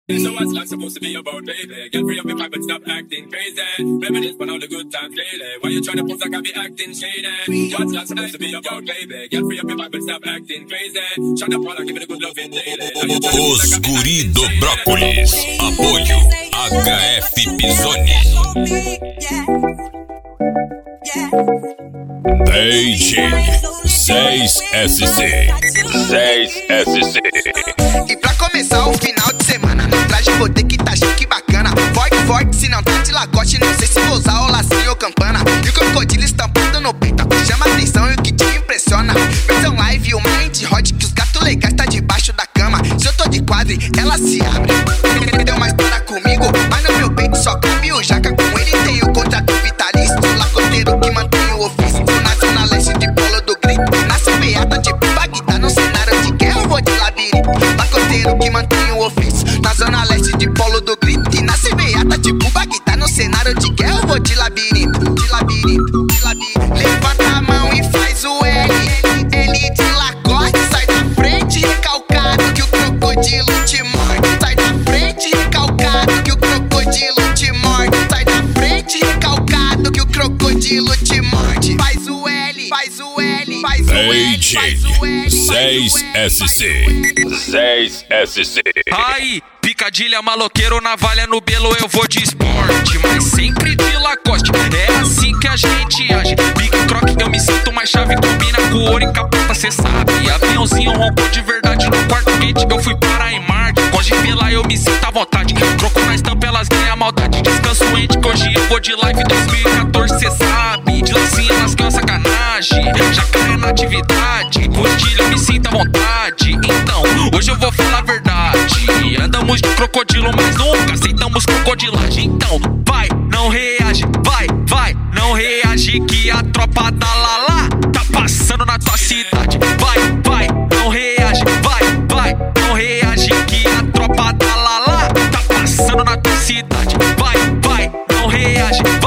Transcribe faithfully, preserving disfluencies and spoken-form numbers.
So what's life supposed to be about, baby? Get free up your vibe and stop acting crazy. Reminisce on all the good times lately. Why you trying to pose like I be acting shady? What's life supposed to be about, baby? Get free up your vibe and stop acting crazy. Shut up while I give it a good loving daily. Os Guri do Brócolis. Apoio H F Pisoni. D J seis S C. seis S C. E pra começar o final de semana, no traje vou ter que tá chique bacana. Forte, forte, se não tá de lagoste, não sei se vou usar o lacinho ou campana. E o crocodilo estampado no peito, chama atenção e o que te impressiona. Versão live, uma mente hot que os gatos legais tá debaixo da cama. Se eu tô de quadre, ela se abre. Deu uma história comigo, mas no meu peito só cabe o jaca. Com ele tem o contrato vitalício, lacoteiro que mantém o ofício. Na zona leste de Polo do Grito, na beata de Bagdá, no cenário de guerra eu vou de labirinto. Lacoteiro que mantém o ofício, na zona leste de Polo do Grito. E na beata de Bagdá, no cenário de guerra eu vou de labirinto. De labirinto, de labirinto. Levanta a mão e faz o L. L de lacoste, sai da frente recalcado que o crocodilo te morde. Sai da frente recalcado que o crocodilo te morde. Sai da frente recalcado que o crocodilo te morde. Faz o L, faz o L, faz o L, faz o L. seis S C. seis S C. Aí, picadilha, maloqueiro, navalha no belo, eu vou de esporte, mas sempre de Lacoste. É assim que a gente age. Big Croc, eu me sinto mais chave, combina com ouro e capota, cê sabe. Aviãozinho roncou de verdade no quarto quente, eu fui para em Marte. Gosto de ver lá, eu me sinto à vontade. Troco na estampa, elas ganham maldade. Descanso ente, que hoje eu vou de live dois mil e quatorze, cê sabe. De lacinha nas que é uma sacanagem, jacaré na atividade. Postilha, eu me sinto à vontade. Então, hoje eu vou falar a verdade. Andamos de crocodilo, mas nunca aceitamos crocodilagem. Então, vai, não reage, vai, vai, não reage que a tropa da Lala tá passando na tua cidade. Vai, vai, não reage, vai, vai, não reage que a tropa da Lala tá passando na tua cidade. Vai, vai, não reage,